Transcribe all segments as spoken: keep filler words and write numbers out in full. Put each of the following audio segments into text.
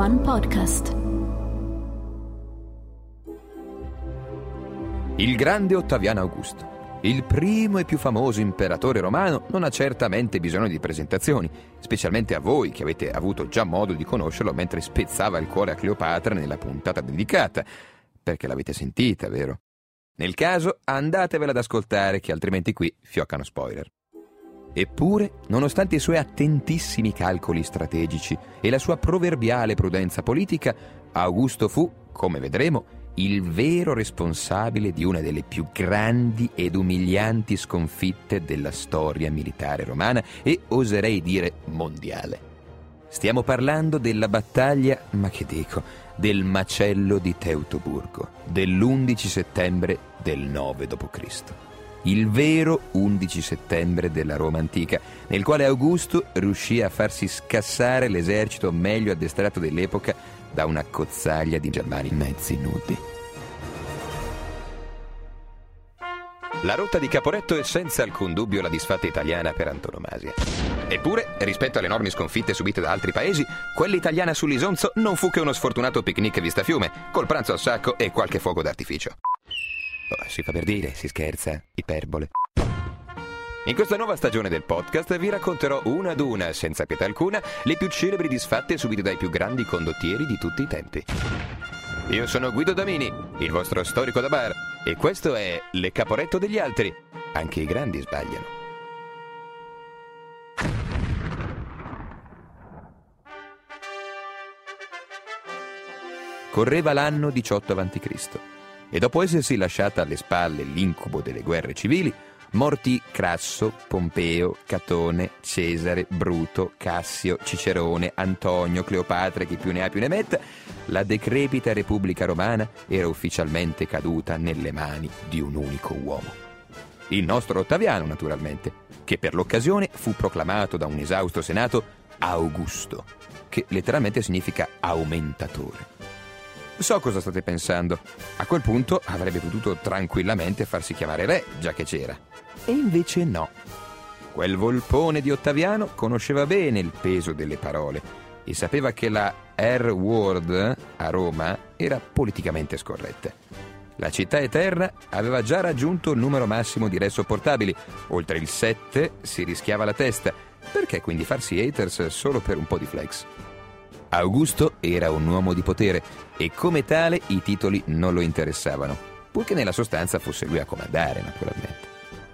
One Podcast. Il grande Ottaviano Augusto, il primo e più famoso imperatore romano, non ha certamente bisogno di presentazioni, specialmente a voi che avete avuto già modo di conoscerlo mentre spezzava il cuore a Cleopatra nella puntata dedicata, perché l'avete sentita, vero? Nel caso, andatevela ad ascoltare, che altrimenti qui fioccano spoiler. Eppure, nonostante i suoi attentissimi calcoli strategici e la sua proverbiale prudenza politica, Augusto fu, come vedremo, il vero responsabile di una delle più grandi ed umilianti sconfitte della storia militare romana e, oserei dire, mondiale. Stiamo parlando della battaglia, ma che dico, del macello di Teutoburgo, dell'undici settembre del nove dopo Cristo. Il vero undici settembre della Roma antica, nel quale Augusto riuscì a farsi scassare l'esercito meglio addestrato dell'epoca da una cozzaglia di germani mezzi nudi. La rotta di Caporetto è senza alcun dubbio la disfatta italiana per antonomasia. Eppure, rispetto alle enormi sconfitte subite da altri paesi, quella italiana sull'Isonzo non fu che uno sfortunato picnic vista fiume, col pranzo a sacco e qualche fuoco d'artificio. Oh, si fa per dire, si scherza, iperbole. In questa nuova stagione del podcast vi racconterò una ad una, senza pietà alcuna, le più celebri disfatte subite dai più grandi condottieri di tutti i tempi. Io sono Guido Damini, il vostro storico da bar, e questo è Le Caporetto degli altri. Anche i grandi sbagliano. Correva l'anno diciotto avanti Cristo e dopo essersi lasciata alle spalle l'incubo delle guerre civili, morti Crasso, Pompeo, Catone, Cesare, Bruto, Cassio, Cicerone, Antonio, Cleopatra e chi più ne ha più ne metta, la decrepita Repubblica Romana era ufficialmente caduta nelle mani di un unico uomo. Il nostro Ottaviano, naturalmente, che per l'occasione fu proclamato da un esausto senato Augusto, che letteralmente significa aumentatore. So cosa state pensando. A quel punto avrebbe potuto tranquillamente farsi chiamare re, già che c'era. E invece no. Quel volpone di Ottaviano conosceva bene il peso delle parole e sapeva che la R-word a Roma era politicamente scorretta. La città eterna aveva già raggiunto il numero massimo di re sopportabili. Oltre il sette si rischiava la testa. Perché quindi farsi haters solo per un po' di flex? Augusto era un uomo di potere e come tale i titoli non lo interessavano, purché nella sostanza fosse lui a comandare, naturalmente.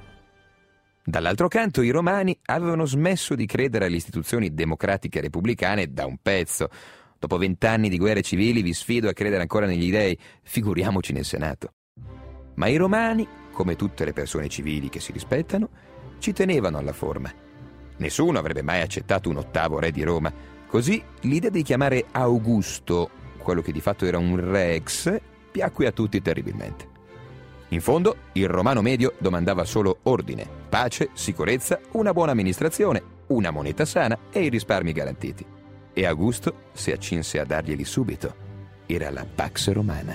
Dall'altro canto, i romani avevano smesso di credere alle istituzioni democratiche repubblicane da un pezzo. Dopo vent'anni di guerre civili vi sfido a credere ancora negli dei, figuriamoci nel Senato. Ma i romani, come tutte le persone civili che si rispettano, ci tenevano alla forma. Nessuno avrebbe mai accettato un ottavo re di Roma. Così l'idea di chiamare Augusto, quello che di fatto era un rex, piacque a tutti terribilmente. In fondo, il romano medio domandava solo ordine, pace, sicurezza, una buona amministrazione, una moneta sana e i risparmi garantiti. E Augusto si accinse a darglieli subito. Era la Pax Romana.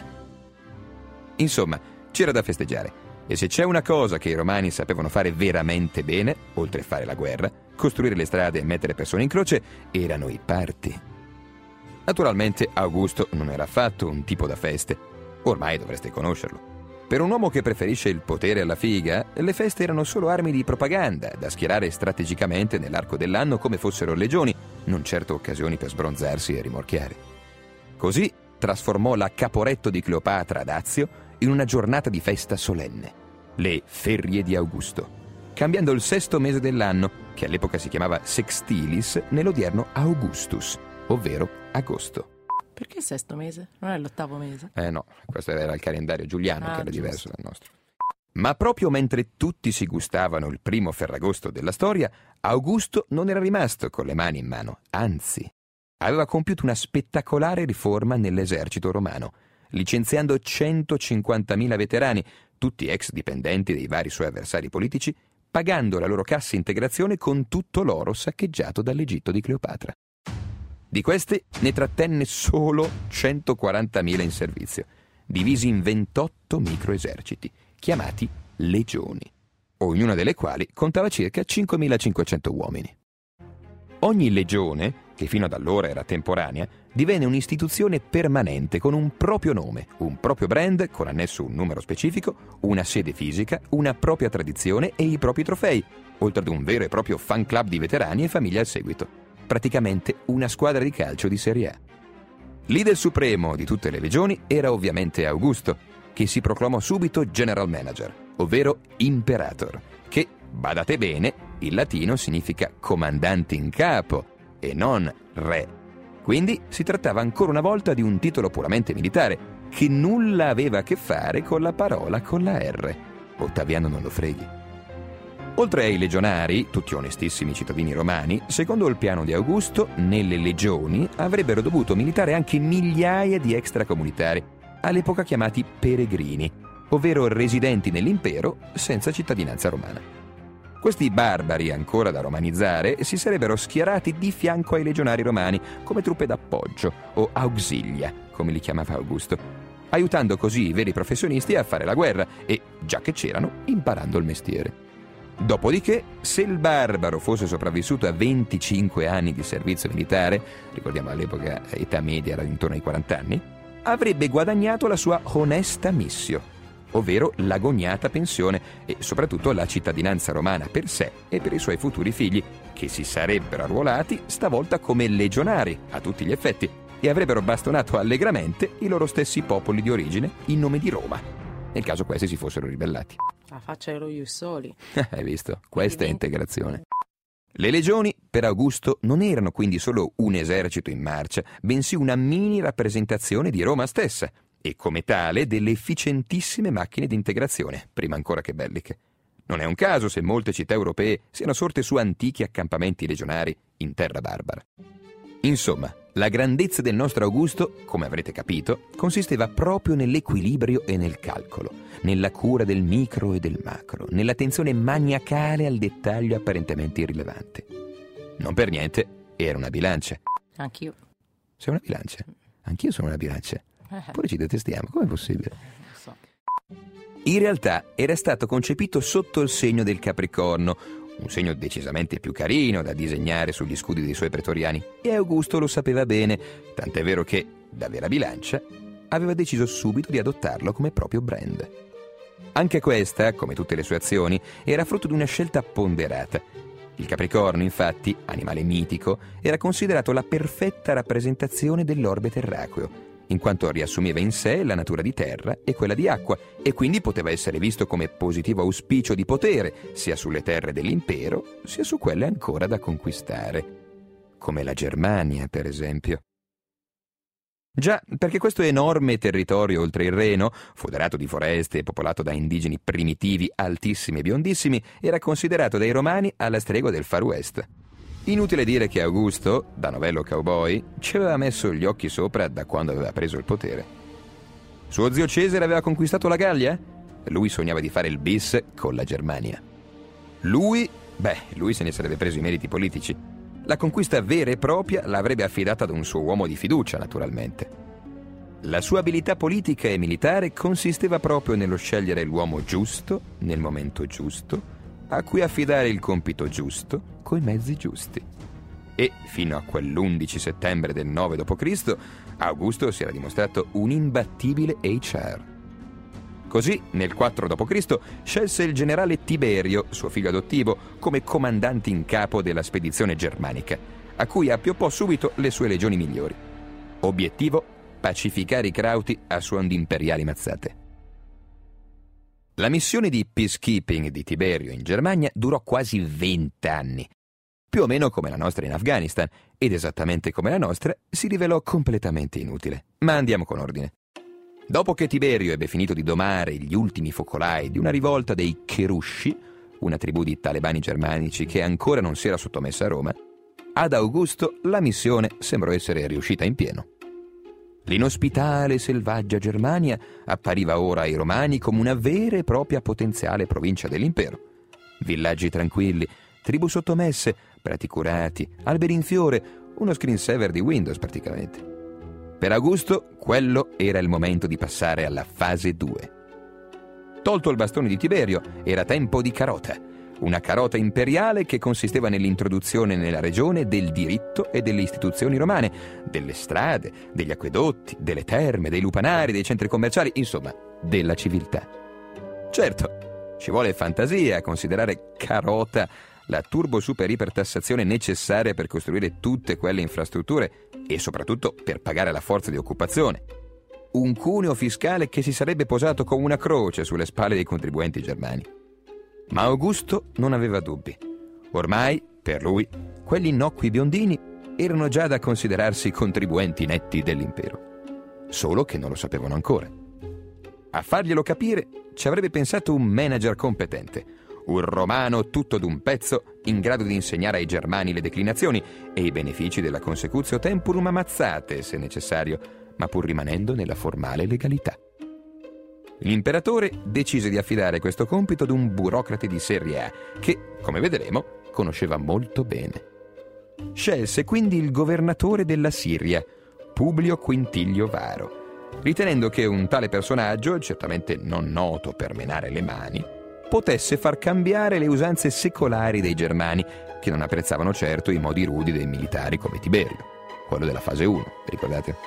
Insomma, c'era da festeggiare. E se c'è una cosa che i romani sapevano fare veramente bene, oltre a fare la guerra, costruire le strade e mettere persone in croce, erano i party. Naturalmente Augusto non era affatto un tipo da feste. Ormai dovreste conoscerlo. Per un uomo che preferisce il potere alla figa, le feste erano solo armi di propaganda, da schierare strategicamente nell'arco dell'anno come fossero legioni, non certo occasioni per sbronzarsi e rimorchiare. Così trasformò la Caporetto di Cleopatra ad Azio in una giornata di festa solenne, le Ferie di Augusto, cambiando il sesto mese dell'anno, che all'epoca si chiamava Sextilis, nell'odierno Augustus, ovvero agosto. Perché il sesto mese? Non è l'ottavo mese? Eh no, questo era il calendario giuliano, ah, che era giusto. diverso dal nostro. Ma proprio mentre tutti si gustavano il primo Ferragosto della storia, Augusto non era rimasto con le mani in mano, anzi, aveva compiuto una spettacolare riforma nell'esercito romano, licenziando centocinquantamila veterani, tutti ex dipendenti dei vari suoi avversari politici, pagando la loro cassa integrazione con tutto l'oro saccheggiato dall'Egitto di Cleopatra. Di questi ne trattenne solo centoquarantamila in servizio, divisi in ventotto microeserciti, chiamati legioni, ognuna delle quali contava circa cinquemilacinquecento uomini. Ogni legione che fino ad allora era temporanea, divenne un'istituzione permanente con un proprio nome, un proprio brand con annesso un numero specifico, una sede fisica, una propria tradizione e i propri trofei, oltre ad un vero e proprio fan club di veterani e famiglie al seguito. Praticamente una squadra di calcio di Serie A. Leader supremo di tutte le legioni era ovviamente Augusto, che si proclamò subito general manager, ovvero imperator, che, badate bene, in latino significa comandante in capo e non re. Quindi si trattava ancora una volta di un titolo puramente militare, che nulla aveva a che fare con la parola con la R. Ottaviano non lo freghi. Oltre ai legionari, tutti onestissimi cittadini romani, secondo il piano di Augusto, nelle legioni avrebbero dovuto militare anche migliaia di extracomunitari, all'epoca chiamati peregrini, ovvero residenti nell'impero senza cittadinanza romana. Questi barbari, ancora da romanizzare, si sarebbero schierati di fianco ai legionari romani come truppe d'appoggio, o auxilia, come li chiamava Augusto, aiutando così i veri professionisti a fare la guerra e, già che c'erano, imparando il mestiere. Dopodiché, se il barbaro fosse sopravvissuto a venticinque anni di servizio militare, ricordiamo all'epoca età media era intorno ai quaranta anni, avrebbe guadagnato la sua onesta missio, ovvero l'agognata pensione e soprattutto la cittadinanza romana per sé e per i suoi futuri figli, che si sarebbero arruolati stavolta come legionari a tutti gli effetti e avrebbero bastonato allegramente i loro stessi popoli di origine in nome di Roma, nel caso questi si fossero ribellati. La faccia dello Jussoli. Hai visto? Questa è integrazione. Le legioni, per Augusto, non erano quindi solo un esercito in marcia, bensì una mini rappresentazione di Roma stessa, e come tale delle efficientissime macchine di integrazione, prima ancora che belliche. Non è un caso se molte città europee siano sorte su antichi accampamenti legionari in terra barbara. Insomma, la grandezza del nostro Augusto, come avrete capito, consisteva proprio nell'equilibrio e nel calcolo, nella cura del micro e del macro, nell'attenzione maniacale al dettaglio apparentemente irrilevante. Non per niente era una bilancia. Anch'io. Sei una bilancia? Anch'io sono una bilancia. Pure ci detestiamo, com'è possibile? Non so. In realtà era stato concepito sotto il segno del Capricorno, un segno decisamente più carino da disegnare sugli scudi dei suoi pretoriani, e Augusto lo sapeva bene, tant'è vero che, da vera bilancia, aveva deciso subito di adottarlo come proprio brand. Anche questa, come tutte le sue azioni, era frutto di una scelta ponderata. Il Capricorno, infatti, animale mitico, era considerato la perfetta rappresentazione dell'orbe terracqueo, in quanto riassumeva in sé la natura di terra e quella di acqua, e quindi poteva essere visto come positivo auspicio di potere, sia sulle terre dell'impero, sia su quelle ancora da conquistare, come la Germania, per esempio. Già, perché questo enorme territorio oltre il Reno, foderato di foreste e popolato da indigeni primitivi altissimi e biondissimi, era considerato dai romani alla stregua del Far West. Inutile dire che Augusto, da novello cowboy, ci aveva messo gli occhi sopra da quando aveva preso il potere. Suo zio Cesare aveva conquistato la Gallia? Lui sognava di fare il bis con la Germania. Lui, beh, lui se ne sarebbe preso i meriti politici. La conquista vera e propria l'avrebbe affidata ad un suo uomo di fiducia, naturalmente. La sua abilità politica e militare consisteva proprio nello scegliere l'uomo giusto, nel momento giusto, a cui affidare il compito giusto, coi mezzi giusti. E, fino a quell'undici settembre del nove dopo Cristo, Augusto si era dimostrato un imbattibile H R. Così, nel quattro dopo Cristo, scelse il generale Tiberio, suo figlio adottivo, come comandante in capo della spedizione germanica, a cui appioppò subito le sue legioni migliori. Obiettivo: pacificare i Crauti a suon di imperiali mazzate. La missione di peacekeeping di Tiberio in Germania durò quasi vent'anni, più o meno come la nostra in Afghanistan, ed esattamente come la nostra si rivelò completamente inutile. Ma andiamo con ordine. Dopo che Tiberio ebbe finito di domare gli ultimi focolai di una rivolta dei Cherusci, una tribù di talebani germanici che ancora non si era sottomessa a Roma, ad Augusto la missione sembrò essere riuscita in pieno. L'inospitale e selvaggia Germania appariva ora ai Romani come una vera e propria potenziale provincia dell'impero. Villaggi tranquilli, tribù sottomesse, prati curati, alberi in fiore, uno screensaver di Windows praticamente. Per Augusto quello era il momento di passare alla fase due. Tolto il bastone di Tiberio, era tempo di carota. una carota imperiale che consisteva nell'introduzione nella regione del diritto e delle istituzioni romane, delle strade, degli acquedotti, delle terme, dei lupanari, dei centri commerciali, insomma, della civiltà. Certo, ci vuole fantasia a considerare carota la turbo super ipertassazione necessaria per costruire tutte quelle infrastrutture e soprattutto per pagare la forza di occupazione. Un cuneo fiscale che si sarebbe posato come una croce sulle spalle dei contribuenti germani. Ma Augusto non aveva dubbi. Ormai, per lui, quegli innocui biondini erano già da considerarsi contribuenti netti dell'impero. Solo che non lo sapevano ancora. A farglielo capire ci avrebbe pensato un manager competente, un romano tutto d'un pezzo in grado di insegnare ai germani le declinazioni e i benefici della consecutio temporum ammazzate, se necessario, ma pur rimanendo nella formale legalità. L'imperatore decise di affidare questo compito ad un burocrate di serie A che, come vedremo, conosceva molto bene. Scelse quindi il governatore della Siria, Publio Quintilio Varo, ritenendo che un tale personaggio, certamente non noto per menare le mani, potesse far cambiare le usanze secolari dei germani, che non apprezzavano certo i modi rudi dei militari come Tiberio, quello della fase uno, vi ricordate?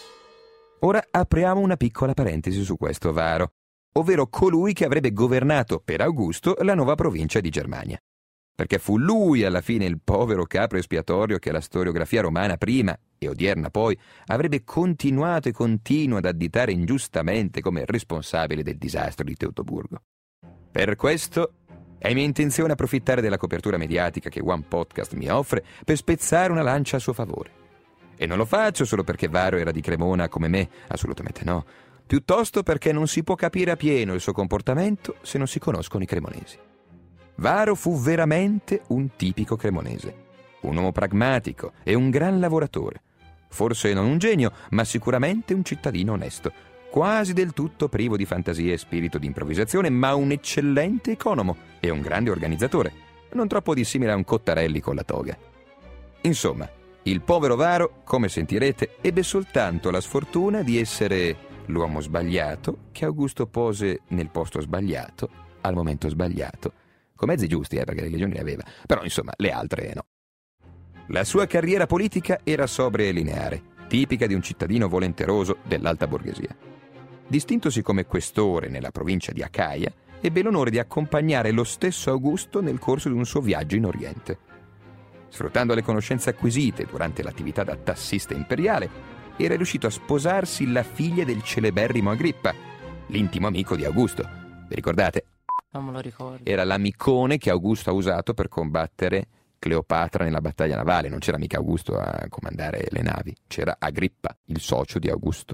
Ora apriamo una piccola parentesi su questo Varo, ovvero colui che avrebbe governato per Augusto la nuova provincia di Germania. Perché fu lui alla fine il povero capro espiatorio che la storiografia romana prima e odierna poi avrebbe continuato e continua ad additare ingiustamente come responsabile del disastro di Teutoburgo. Per questo è mia intenzione approfittare della copertura mediatica che One Podcast mi offre per spezzare una lancia a suo favore. E non lo faccio solo perché Varo era di Cremona come me, assolutamente no. Piuttosto perché non si può capire appieno il suo comportamento se non si conoscono i cremonesi. Varo fu veramente un tipico cremonese, un uomo pragmatico e un gran lavoratore. Forse non un genio, ma sicuramente un cittadino onesto, quasi del tutto privo di fantasia e spirito di improvvisazione, ma un eccellente economo e un grande organizzatore, non troppo dissimile a un Cottarelli con la toga. Insomma, il povero Varo, come sentirete, ebbe soltanto la sfortuna di essere l'uomo sbagliato che Augusto pose nel posto sbagliato, al momento sbagliato, con mezzi giusti, eh, perché le legioni le aveva, però insomma le altre no. La sua carriera politica era sobria e lineare, tipica di un cittadino volenteroso dell'alta borghesia. Distintosi come questore nella provincia di Acaia, ebbe l'onore di accompagnare lo stesso Augusto nel corso di un suo viaggio in Oriente. Sfruttando le conoscenze acquisite durante l'attività da tassista imperiale, era riuscito a sposarsi la figlia del celeberrimo Agrippa, l'intimo amico di Augusto. Vi ricordate? Non me lo ricordo. Era l'amicone che Augusto ha usato per combattere Cleopatra nella battaglia navale. Non c'era mica Augusto a comandare le navi, c'era Agrippa, il socio di Augusto.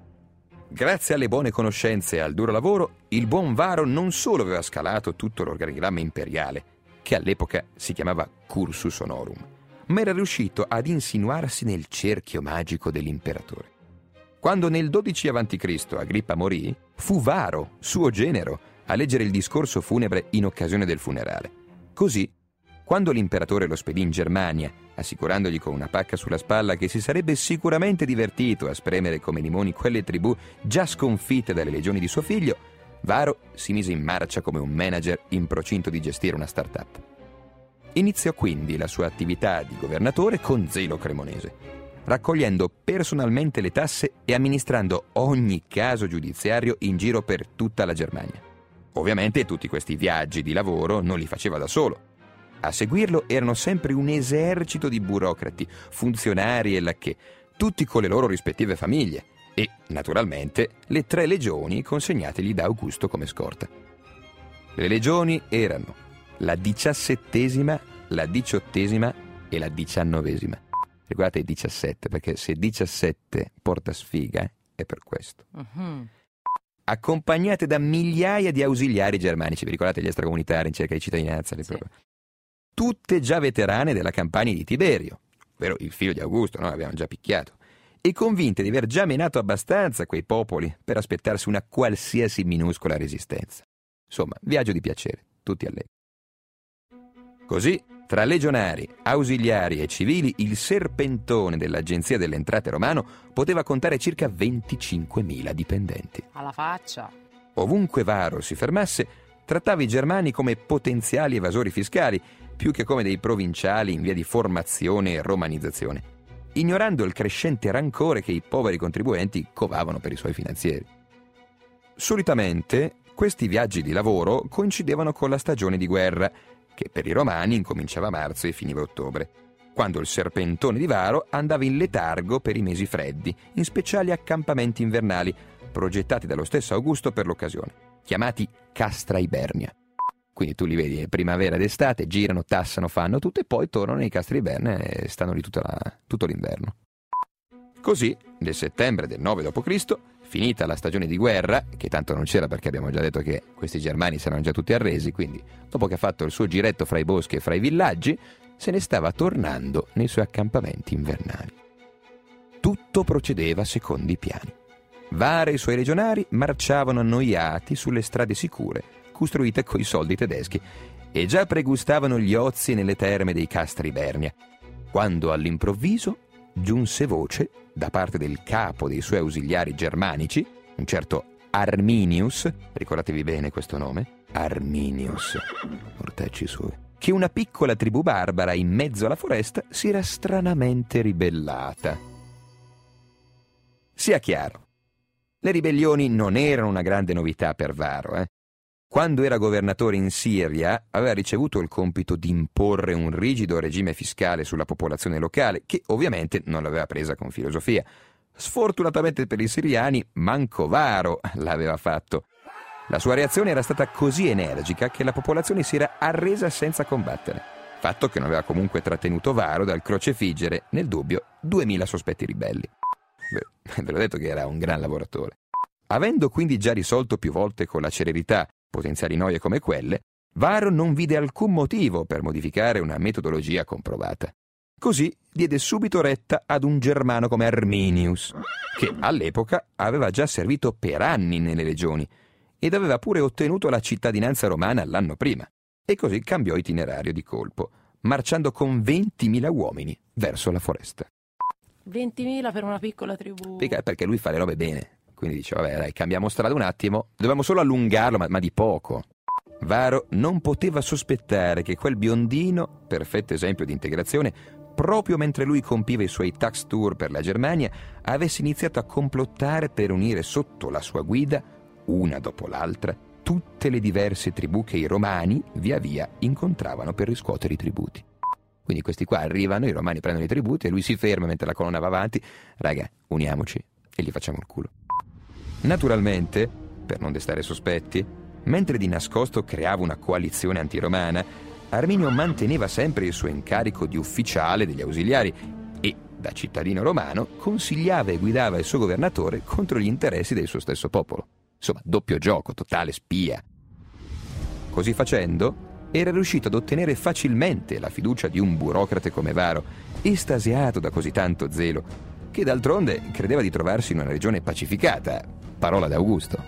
Grazie alle buone conoscenze e al duro lavoro, il buon Varo non solo aveva scalato tutto l'organigramma imperiale, che all'epoca si chiamava Cursus Honorum, ma era riuscito ad insinuarsi nel cerchio magico dell'imperatore. Quando nel dodici avanti Cristo Agrippa morì, fu Varo, suo genero, a leggere il discorso funebre in occasione del funerale. Così, quando l'imperatore lo spedì in Germania, assicurandogli con una pacca sulla spalla che si sarebbe sicuramente divertito a spremere come limoni quelle tribù già sconfitte dalle legioni di suo figlio, Varo si mise in marcia come un manager in procinto di gestire una start-up. Iniziò quindi la sua attività di governatore con zelo cremonese, raccogliendo personalmente le tasse e amministrando ogni caso giudiziario in giro per tutta la Germania. Ovviamente tutti questi viaggi di lavoro non li faceva da solo. A seguirlo erano sempre un esercito di burocrati, funzionari e lacchè, tutti con le loro rispettive famiglie, e, naturalmente, le tre legioni consegnategli da Augusto come scorta. Le legioni erano la diciassettesima, la diciottesima e la diciannovesima. Ricordate i diciassette, perché se diciassette porta sfiga, è per questo. Uh-huh. Accompagnate da migliaia di ausiliari germanici, vi ricordate gli extracomunitari in cerca di cittadinanza? Sì. Tutte già veterane della campagna di Tiberio, ovvero il figlio di Augusto, no? Abbiamo già picchiato, e convinte di aver già menato abbastanza quei popoli per aspettarsi una qualsiasi minuscola resistenza. Insomma, viaggio di piacere, tutti allegri. Così, tra legionari, ausiliari e civili, il serpentone dell'Agenzia delle Entrate romano poteva contare circa venticinquemila dipendenti. Alla faccia! Ovunque Varo si fermasse, trattava i germani come potenziali evasori fiscali, più che come dei provinciali in via di formazione e romanizzazione, ignorando il crescente rancore che i poveri contribuenti covavano per i suoi finanzieri. Solitamente questi viaggi di lavoro coincidevano con la stagione di guerra, che per i romani incominciava a marzo e finiva a ottobre, quando il serpentone di Varo andava in letargo per i mesi freddi, in speciali accampamenti invernali, progettati dallo stesso Augusto per l'occasione, chiamati Castra Ibernia. Quindi tu li vedi primavera ed estate, girano, tassano, fanno tutto e poi tornano nei Castri Ibernia e stanno lì tutta la, tutto l'inverno. Così, nel settembre del nove dopo Cristo, finita la stagione di guerra, che tanto non c'era perché abbiamo già detto che questi germani si erano già tutti arresi, quindi dopo che ha fatto il suo giretto fra i boschi e fra i villaggi, se ne stava tornando nei suoi accampamenti invernali. Tutto procedeva secondo i piani. Varo e i suoi legionari marciavano annoiati sulle strade sicure, costruite coi soldi tedeschi, e già pregustavano gli ozi nelle terme dei Castri Ibernia, quando all'improvviso giunse voce da parte del capo dei suoi ausiliari germanici, un certo Arminius, ricordatevi bene questo nome, Arminius, mortacci suoi, che una piccola tribù barbara in mezzo alla foresta si era stranamente ribellata. Sia chiaro, le ribellioni non erano una grande novità per Varo, eh? Quando era governatore in Siria, aveva ricevuto il compito di imporre un rigido regime fiscale sulla popolazione locale, che ovviamente non l'aveva presa con filosofia. Sfortunatamente per i siriani, manco Varo l'aveva fatto. La sua reazione era stata così energica che la popolazione si era arresa senza combattere, fatto che non aveva comunque trattenuto Varo dal crocefiggere, nel dubbio, duemila sospetti ribelli. Beh, ve l'ho detto che era un gran lavoratore. Avendo quindi già risolto più volte con la celerità potenziali noie come quelle, Varo non vide alcun motivo per modificare una metodologia comprovata. Così diede subito retta ad un germano come Arminius, che all'epoca aveva già servito per anni nelle legioni ed aveva pure ottenuto la cittadinanza romana l'anno prima, e così cambiò itinerario di colpo, marciando con ventimila uomini verso la foresta. ventimila per una piccola tribù. Perché lui fa le robe bene. Quindi dice, vabbè, dai, cambiamo strada un attimo, dobbiamo solo allungarlo, ma, ma di poco. Varo non poteva sospettare che quel biondino, perfetto esempio di integrazione, proprio mentre lui compiva i suoi tax tour per la Germania, avesse iniziato a complottare per unire sotto la sua guida, una dopo l'altra, tutte le diverse tribù che i romani via via incontravano per riscuotere i tributi. Quindi questi qua arrivano, i romani prendono i tributi e lui si ferma mentre la colonna va avanti. Raga, uniamoci e gli facciamo il culo. Naturalmente, per non destare sospetti, mentre di nascosto creava una coalizione antiromana, Arminio manteneva sempre il suo incarico di ufficiale degli ausiliari e, da cittadino romano, consigliava e guidava il suo governatore contro gli interessi del suo stesso popolo. Insomma, doppio gioco, totale spia. Così facendo, era riuscito ad ottenere facilmente la fiducia di un burocrate come Varo, estasiato da così tanto zelo, che d'altronde credeva di trovarsi in una regione pacificata, parola d'Augusto.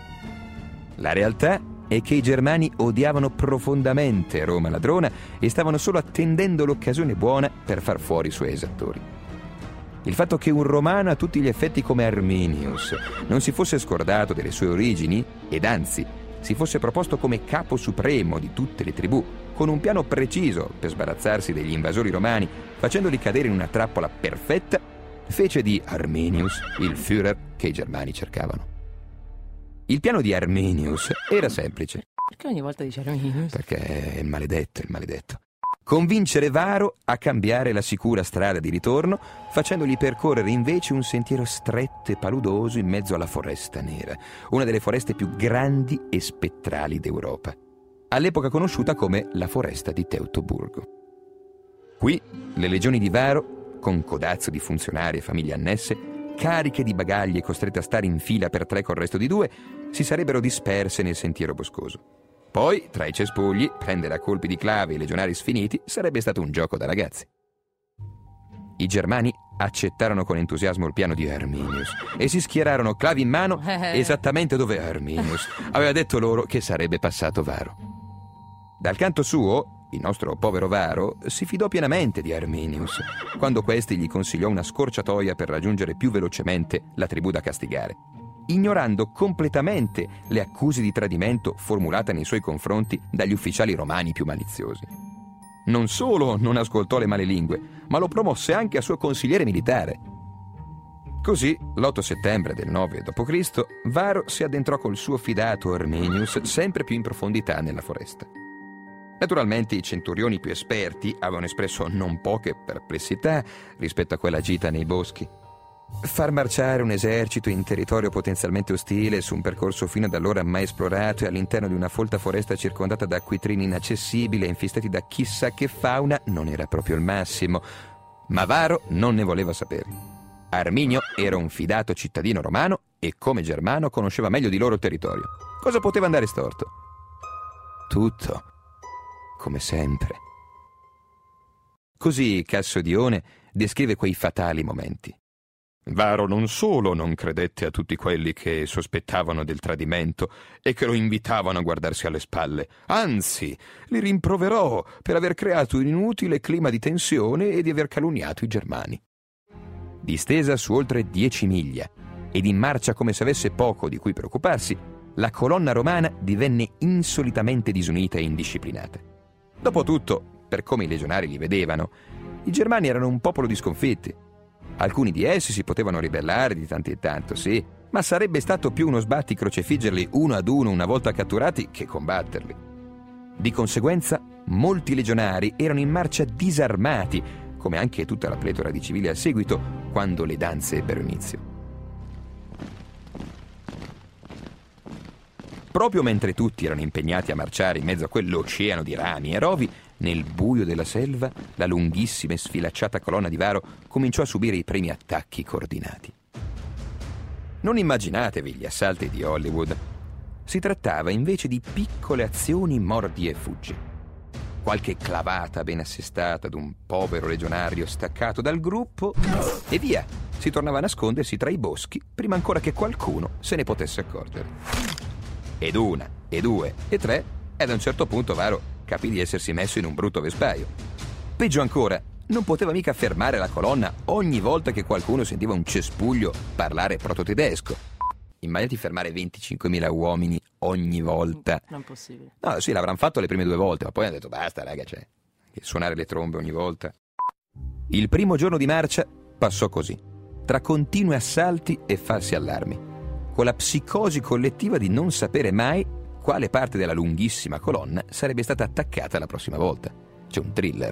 La realtà è che i germani odiavano profondamente Roma ladrona e stavano solo attendendo l'occasione buona per far fuori i suoi esattori. Il fatto che un romano a tutti gli effetti come Arminius non si fosse scordato delle sue origini ed anzi si fosse proposto come capo supremo di tutte le tribù, con un piano preciso per sbarazzarsi degli invasori romani, facendoli cadere in una trappola perfetta, fece di Arminius il Führer che i germani cercavano. Il piano di Arminius era semplice. Perché ogni volta dice Arminius? Perché è il maledetto, il maledetto. Convincere Varo a cambiare la sicura strada di ritorno, facendogli percorrere invece un sentiero stretto e paludoso in mezzo alla Foresta Nera, una delle foreste più grandi e spettrali d'Europa, all'epoca conosciuta come la Foresta di Teutoburgo. Qui le legioni di Varo, con codazzo di funzionari e famiglie annesse, cariche di bagagli e costrette a stare in fila per tre col resto di due, si sarebbero disperse nel sentiero boscoso. Poi, tra i cespugli, prendere a colpi di clave i legionari sfiniti sarebbe stato un gioco da ragazzi. I germani accettarono con entusiasmo il piano di Arminius e si schierarono clavi in mano esattamente dove Arminius aveva detto loro che sarebbe passato Varo. Dal canto suo, il nostro povero Varo si fidò pienamente di Arminius quando questi gli consigliò una scorciatoia per raggiungere più velocemente la tribù da castigare. ignorando completamente le accuse di tradimento formulate nei suoi confronti dagli ufficiali romani più maliziosi. Non solo non ascoltò le male lingue, ma lo promosse anche a suo consigliere militare. Così, l'otto settembre del nove dopo Cristo, Varo si addentrò col suo fidato Arminius sempre più in profondità nella foresta. Naturalmente i centurioni più esperti avevano espresso non poche perplessità rispetto a quella gita nei boschi. Far marciare un esercito in territorio potenzialmente ostile su un percorso fino ad allora mai esplorato e all'interno di una folta foresta circondata da acquitrini inaccessibili e infestati da chissà che fauna non era proprio il massimo. Ma Varo non ne voleva sapere. Arminio era un fidato cittadino romano e come germano conosceva meglio di loro il territorio. Cosa poteva andare storto? Tutto, come sempre. Così Cassodione descrive quei fatali momenti. Varo non solo non credette a tutti quelli che sospettavano del tradimento e che lo invitavano a guardarsi alle spalle, anzi, li rimproverò per aver creato un inutile clima di tensione e di aver calunniato i germani. Distesa su oltre dieci miglia ed in marcia come se avesse poco di cui preoccuparsi, la colonna romana divenne insolitamente disunita e indisciplinata. Dopotutto, per come i legionari li vedevano, i germani erano un popolo di sconfitti. Alcuni di essi si potevano ribellare di tanto in tanto, sì, ma sarebbe stato più uno sbatti crocefiggerli uno ad uno una volta catturati che combatterli. Di conseguenza, molti legionari erano in marcia disarmati, come anche tutta la pletora di civili al seguito, quando le danze ebbero inizio. Proprio mentre tutti erano impegnati a marciare in mezzo a quell'oceano di rami e rovi, nel buio della selva, la lunghissima e sfilacciata colonna di Varo cominciò a subire i primi attacchi coordinati. Non immaginatevi gli assalti di Hollywood. Si trattava invece di piccole azioni mordi e fuggi. Qualche clavata ben assestata ad un povero legionario staccato dal gruppo e via, si tornava a nascondersi tra i boschi prima ancora che qualcuno se ne potesse accorgere. Ed una, e due, e tre, ed a un certo punto Varo capì di essersi messo in un brutto vespaio. Peggio ancora, non poteva mica fermare la colonna ogni volta che qualcuno sentiva un cespuglio parlare proto-tedesco. Immaginati fermare venticinquemila uomini ogni volta. Non possibile. No, sì, l'avranno fatto le prime due volte, ma poi hanno detto basta, raga, cioè, suonare le trombe ogni volta. Il primo giorno di marcia passò così, tra continui assalti e falsi allarmi, con la psicosi collettiva di non sapere mai quale parte della lunghissima colonna sarebbe stata attaccata la prossima volta. C'è un thriller.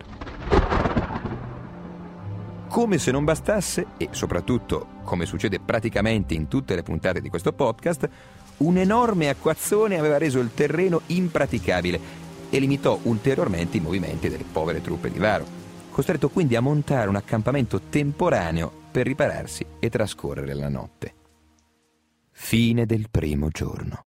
Come se non bastasse, e soprattutto come succede praticamente in tutte le puntate di questo podcast, un enorme acquazzone aveva reso il terreno impraticabile e limitò ulteriormente i movimenti delle povere truppe di Varo, costretto quindi a montare un accampamento temporaneo per ripararsi e trascorrere la notte. Fine del primo giorno.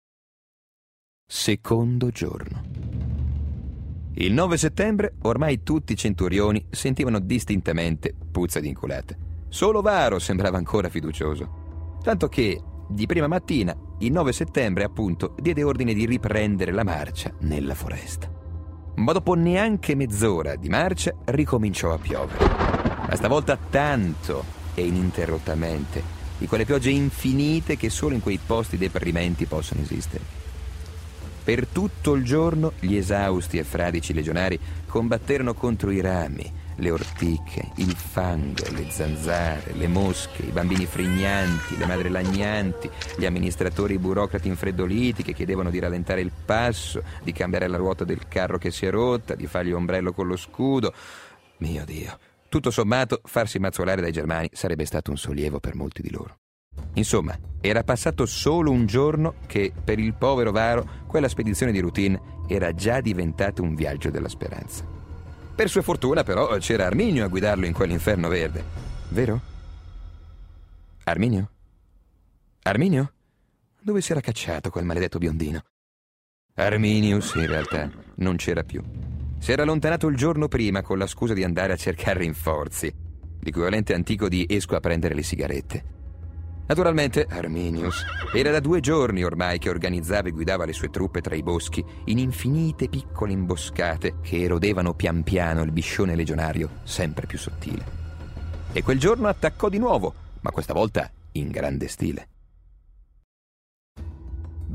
Secondo giorno. Il nove settembre ormai tutti i centurioni sentivano distintamente puzza di inculate. Solo Varo sembrava ancora fiducioso. Tanto che, di prima mattina, il nove settembre appunto, diede ordine di riprendere la marcia nella foresta. Ma dopo neanche mezz'ora di marcia ricominciò a piovere. Ma stavolta tanto e ininterrottamente, di quelle piogge infinite che solo in quei posti deprimenti possono esistere. Per tutto il giorno gli esausti e fradici legionari combatterono contro i rami, le ortiche, il fango, le zanzare, le mosche, i bambini frignanti, le madri lagnanti, gli amministratori burocrati infreddoliti che chiedevano di rallentare il passo, di cambiare la ruota del carro che si è rotta, di fargli ombrello con lo scudo. Mio Dio, tutto sommato farsi mazzolare dai germani sarebbe stato un sollievo per molti di loro. Insomma, era passato solo un giorno che per il povero Varo quella spedizione di routine era già diventata un viaggio della speranza. Per sua fortuna però c'era Arminio a guidarlo in quell'inferno verde, vero? Arminio? Arminio? Dove si era cacciato quel maledetto biondino? Arminius in realtà non c'era più. Si era allontanato il giorno prima con la scusa di andare a cercare rinforzi, l'equivalente antico di esco a prendere le sigarette. Naturalmente Arminius era da due giorni ormai che organizzava e guidava le sue truppe tra i boschi in infinite piccole imboscate che erodevano pian piano il biscione legionario sempre più sottile. E quel giorno attaccò di nuovo, ma questa volta in grande stile.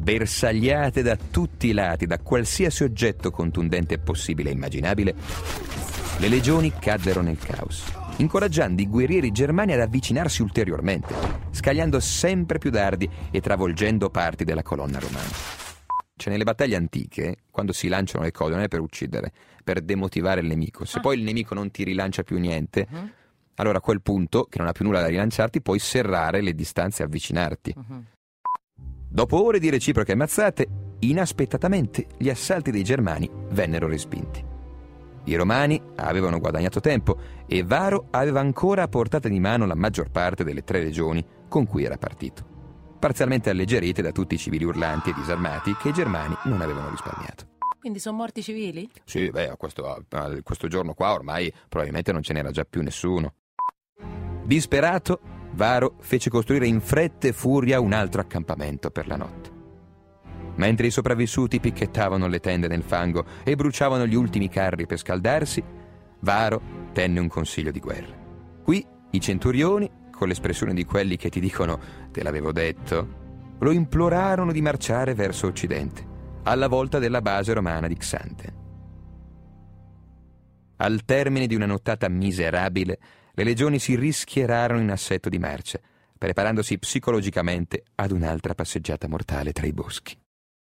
bersagliate da tutti i lati, da qualsiasi oggetto contundente possibile e immaginabile, le legioni caddero nel caos, incoraggiando i guerrieri germani ad avvicinarsi ulteriormente, scagliando sempre più dardi e travolgendo parti della colonna romana. Cioè, nelle battaglie antiche, quando si lanciano le cose non è per uccidere, per demotivare il nemico. Se ah. poi il nemico non ti rilancia più niente, uh-huh. allora a quel punto, che non ha più nulla da rilanciarti, puoi serrare le distanze e avvicinarti. Uh-huh. Dopo ore di reciproche ammazzate, inaspettatamente gli assalti dei germani vennero respinti. I romani avevano guadagnato tempo e Varo aveva ancora a portata di mano la maggior parte delle tre legioni con cui era partito, parzialmente alleggerite da tutti i civili urlanti e disarmati che i germani non avevano risparmiato. Quindi sono morti civili? Sì, beh, a questo, a questo giorno qua ormai probabilmente non ce n'era già più nessuno. Disperato, Varo fece costruire in fretta e furia un altro accampamento per la notte. Mentre i sopravvissuti picchettavano le tende nel fango e bruciavano gli ultimi carri per scaldarsi, Varo tenne un consiglio di guerra. Qui i centurioni, con l'espressione di quelli che ti dicono «te l'avevo detto», lo implorarono di marciare verso occidente, alla volta della base romana di Xanten. Al termine di una nottata miserabile, le legioni si rischierarono in assetto di marcia, preparandosi psicologicamente ad un'altra passeggiata mortale tra i boschi.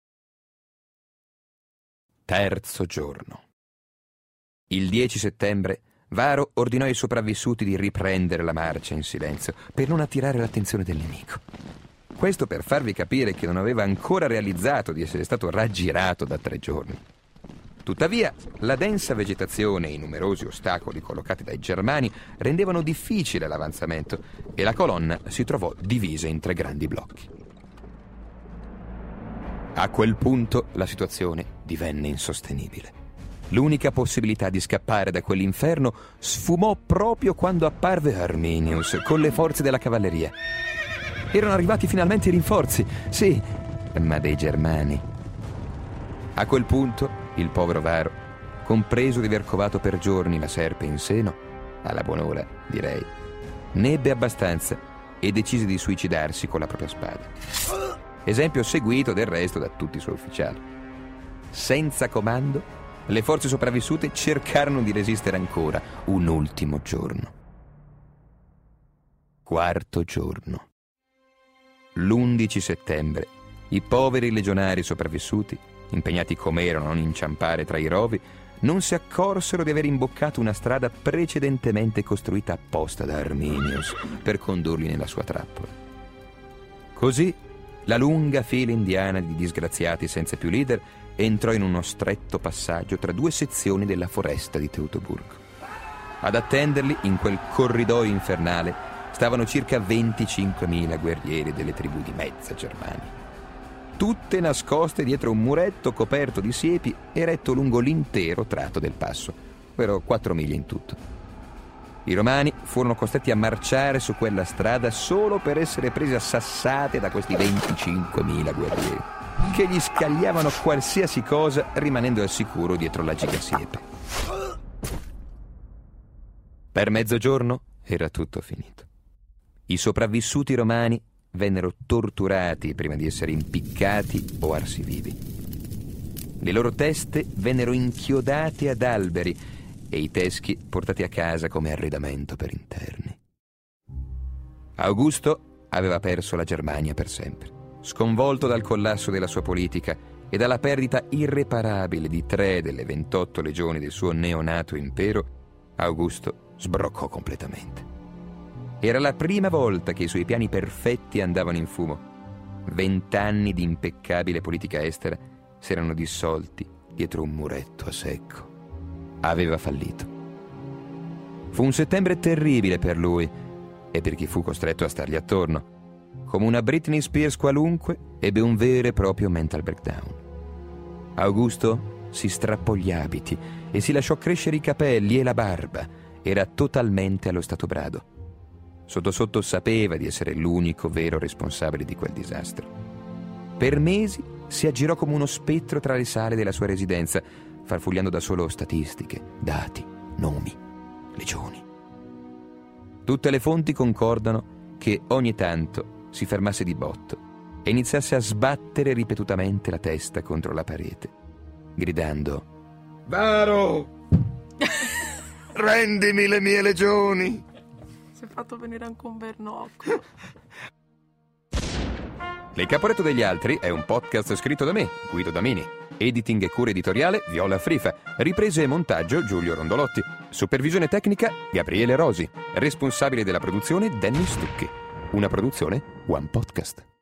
Terzo giorno. Il dieci settembre, Varo ordinò ai sopravvissuti di riprendere la marcia in silenzio per non attirare l'attenzione del nemico. Questo per farvi capire che non aveva ancora realizzato di essere stato raggirato da tre giorni. Tuttavia, la densa vegetazione e i numerosi ostacoli collocati dai germani rendevano difficile l'avanzamento e la colonna si trovò divisa in tre grandi blocchi. A quel punto la situazione divenne insostenibile. L'unica possibilità di scappare da quell'inferno sfumò proprio quando apparve Arminius con le forze della cavalleria. Erano arrivati finalmente i rinforzi, sì, ma dei germani. A quel punto il povero Varo, compreso di aver covato per giorni la serpe in seno, alla buon'ora direi, ne ebbe abbastanza e decise di suicidarsi con la propria spada. Esempio seguito del resto da tutti i suoi ufficiali. Senza comando, le forze sopravvissute cercarono di resistere ancora un ultimo giorno. Quarto giorno. L'undici settembre, i poveri legionari sopravvissuti, impegnati com'erano a non inciampare tra i rovi, non si accorsero di aver imboccato una strada precedentemente costruita apposta da Arminius per condurli nella sua trappola. Così, la lunga fila indiana di disgraziati senza più leader entrò in uno stretto passaggio tra due sezioni della foresta di Teutoburgo. Ad attenderli, in quel corridoio infernale, stavano circa venticinquemila guerrieri delle tribù di mezza Germania, tutte nascoste dietro un muretto coperto di siepi eretto lungo l'intero tratto del passo, ovvero quattro miglia in tutto. I romani furono costretti a marciare su quella strada solo per essere presi a sassate da questi venticinquemila guerrieri, che gli scagliavano qualsiasi cosa rimanendo al sicuro dietro la gigasiepe. Per mezzogiorno era tutto finito. I sopravvissuti romani vennero torturati prima di essere impiccati o arsi vivi. Le loro teste vennero inchiodate ad alberi e i teschi portati a casa come arredamento per interni. Augusto aveva perso la Germania per sempre. Sconvolto dal collasso della sua politica e dalla perdita irreparabile di tre delle ventotto legioni del suo neonato impero, Augusto sbroccò completamente. Era la prima volta che i suoi piani perfetti andavano in fumo. Vent'anni di impeccabile politica estera si erano dissolti dietro un muretto a secco. Aveva fallito. Fu un settembre terribile per lui e per chi fu costretto a stargli attorno. Come una Britney Spears qualunque, ebbe un vero e proprio mental breakdown. Augusto si strappò gli abiti e si lasciò crescere i capelli e la barba. Era totalmente allo stato brado. Sotto sotto sapeva di essere l'unico vero responsabile di quel disastro. Per mesi si aggirò come uno spettro tra le sale della sua residenza, farfugliando da solo statistiche, dati, nomi, legioni. Tutte le fonti concordano che ogni tanto si fermasse di botto e iniziasse a sbattere ripetutamente la testa contro la parete, gridando: Varo! Rendimi le mie legioni! Si è fatto venire anche un bernocco. Il Caporetto degli altri è un podcast scritto da me, Guido Damini. Editing e cura editoriale Viola Frifa. Riprese e montaggio Giulio Rondolotti. Supervisione tecnica Gabriele Rosi. Responsabile della produzione Danny Stucchi. Una produzione One Podcast.